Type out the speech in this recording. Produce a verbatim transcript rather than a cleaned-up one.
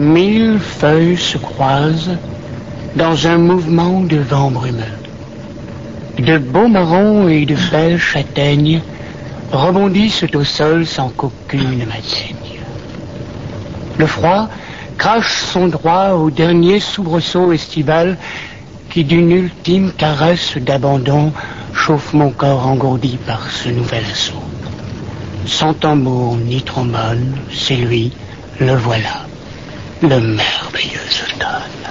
Mille feuilles se croisent dans un mouvement de vent brumeux. De beaux marrons et de belles châtaignes rebondissent au sol sans qu'aucune ne m'atteigne. Le froid crache son droit au dernier soubresaut estival qui d'une ultime caresse d'abandon chauffe mon corps engourdi par ce nouvel assaut. Sans tambour ni trombone, c'est lui, le voilà, le merveilleux automne.